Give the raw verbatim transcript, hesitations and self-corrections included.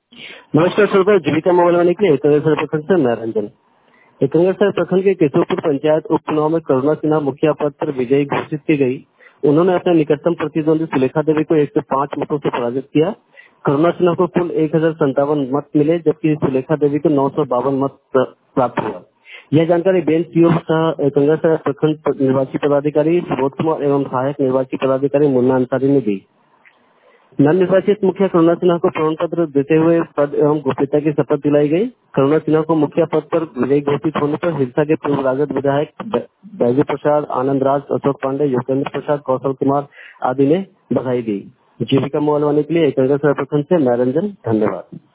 नमस्कार श्रोता, जीविका मोबाइल वाले के लिए एकंगरसर प्रखंड से मैं रंजन। एकंगरसर प्रखंड के केशवपुर पंचायत उपचुनाव में करुणा सिन्हा मुखिया पद पर विजयी घोषित की गई। उन्होंने अपने निकटतम प्रतिद्वंदी सुलेखा देवी को एक सौ पाँच मतों से पराजित किया। करुणा सिन्हा को कुल एक हजार संतावन मत मिले, जबकि सुलेखा देवी को नौ सौ बावन मत प्राप्त हुआ। यह जानकारी बेंच सीओ सह एकंगरसर प्रखंड निर्वाची पदाधिकारी सुबोध कुमार एवं सहायक निर्वाची पदाधिकारी मुन्ना अंसारी ने दी। नवनिर्वाचित मुखिया करुणा सिन्हा को प्रमाण पत्र देते हुए पद एवं गोपनीयता की शपथ दिलाई गई। करुणा सिन्हा को मुखिया पद पर विजयी घोषित होने पर हिरसा के पूर्व राजद विधायक बैजू प्रसाद, आनंद राज, अशोक पांडे, योगेंद्र प्रसाद, कौशल कुमार आदि ने बधाई दी। जीविका मोबाइल वाले के लिए एकंगरसर प्रखंड से मैं रंजन, धन्यवाद।